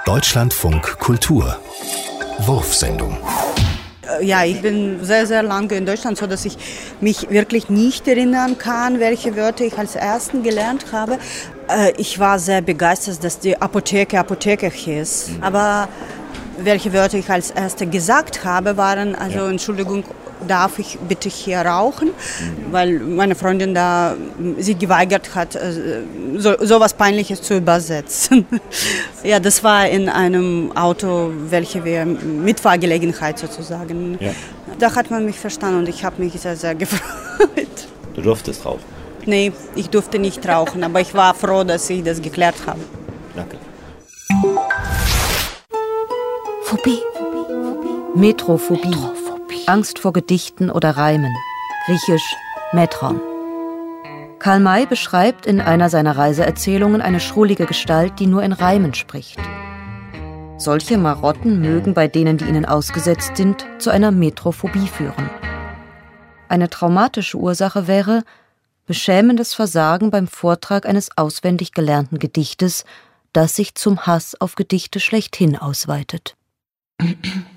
Deutschlandfunk Kultur Wurfsendung. Ja, ich bin sehr, sehr lange in Deutschland, so dass ich mich wirklich nicht erinnern kann, welche Wörter ich als ersten gelernt habe. Ich war sehr begeistert, dass die Apotheke hieß. Aber welche Wörter ich als erste gesagt habe, waren, Entschuldigung, darf ich bitte hier rauchen? Weil meine Freundin da sich geweigert hat, sowas Peinliches zu übersetzen. Ja, das war in einem Auto, welche wir mit Fahrgelegenheit sozusagen. Ja. Da hat man mich verstanden und ich habe mich sehr, sehr gefreut. Du durftest rauchen? Nee, ich durfte nicht rauchen, aber ich war froh, dass ich das geklärt habe. Danke. Phobie. Metrophobie. Angst vor Gedichten oder Reimen. Griechisch Metron. Karl May beschreibt in einer seiner Reiseerzählungen eine schrullige Gestalt, die nur in Reimen spricht. Solche Marotten mögen bei denen, die ihnen ausgesetzt sind, zu einer Metrophobie führen. Eine traumatische Ursache wäre beschämendes Versagen beim Vortrag eines auswendig gelernten Gedichtes, das sich zum Hass auf Gedichte schlechthin ausweitet.